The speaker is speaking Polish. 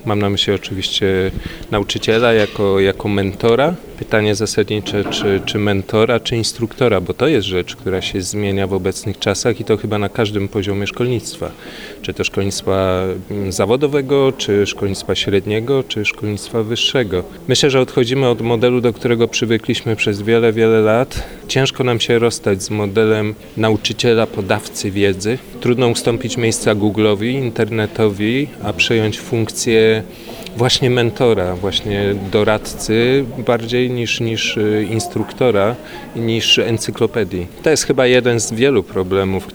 Mam na myśli oczywiście nauczyciela jako mentora. Pytanie zasadnicze, czy mentora, czy instruktora, bo to jest rzecz, która się zmienia w obecnych czasach i to chyba na każdym poziomie szkolnictwa. Czy to szkolnictwa zawodowego, czy szkolnictwa średniego, czy szkolnictwa wyższego. Myślę, że odchodzimy od modelu, do którego przywykliśmy przez wiele, wiele lat. Ciężko nam się rozstać z modelem nauczyciela, podawcy wiedzy. Trudno ustąpić miejsca Google'owi, internetowi, a przejąć funkcję właśnie mentora, właśnie doradcy bardziej niż instruktora, niż encyklopedii. To jest chyba jeden z wielu problemów,